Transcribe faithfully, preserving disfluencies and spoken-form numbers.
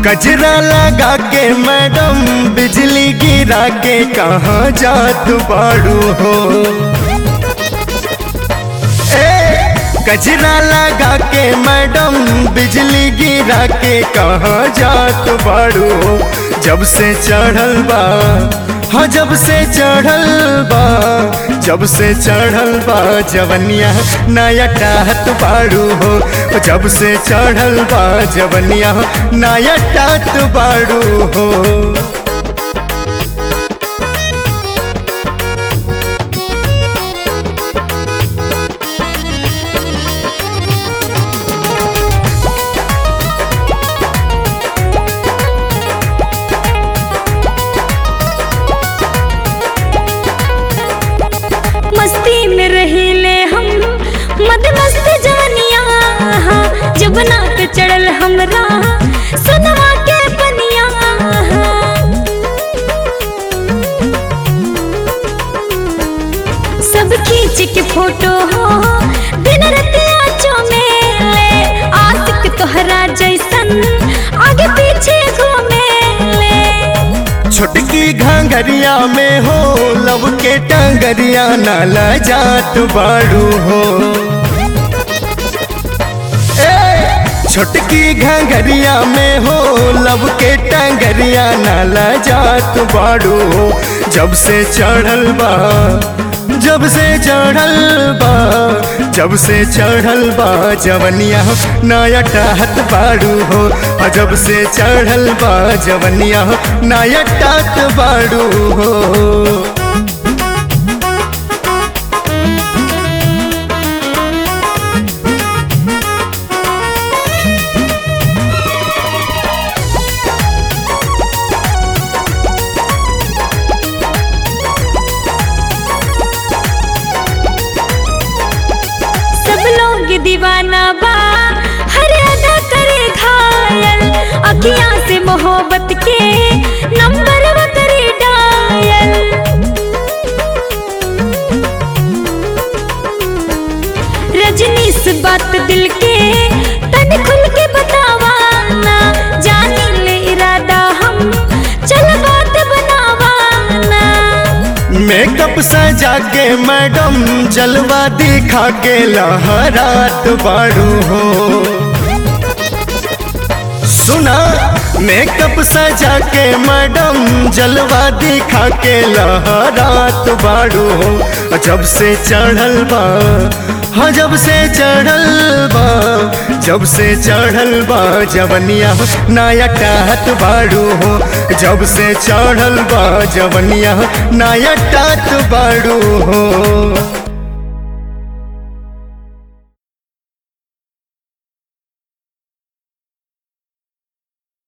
गजरा लगा के मैडम बिजली गिरा के कहाँ जात बाड़ू हो। ए गजरा लगा के मैडम बिजली गिरा के कहाँ जात बाड़ू हो। जब से चढ़ल बा हाँ जब से चढ़ल बा जब से चढ़ल बा जवनिया नया टात बाड़ू हो। जब से चढ़ल बा जवनिया नया टात बाड़ू हो। मस्ती में रहीले हम मद मस्त जवनिया जब नाक चढ़ल हमरा सुनवा के पनिया। सब खींच के फोटो हो दिन रतिया चमेले आशिक तोहरा जैसन आगे पीछे घूमेले। छोटकी घांगरिया में हो लब के टंगरिया नाला जात बाड़ू हो। ए छोटकी घांगरिया में हो लब के टंगरिया नाला जात बाड़ू हो। जब से चढ़ल बा जब से चढ़ल बा जब से चढ़ल बा जवनिया नया टात बाड़ू हो। जब से चढ़ल बा जवनिया नया टात बाड़ू हो। दीवाना बा हर अदा करे घायल अखियां से मोहब्बत के नंबर वो करे डायल। रजनी से बात दिल के तन खुल के बतावा ना जानी ले इरादा हम चल बात बनावा ना। मेकअप सजा के मैडम जलवा दिखा के लहरात बाड़ू हो। सुना मेकअप सजा के मैडम जलवा दिखा के लहरात बाड़ू हो। जब से चढ़ल बा हाँ जब से चढ़ल बा जब से चढ़ल बा जवनिया नया टात बाड़ू हो। जब से चढ़ल बा जवनिया नया टात बाड़ू हो।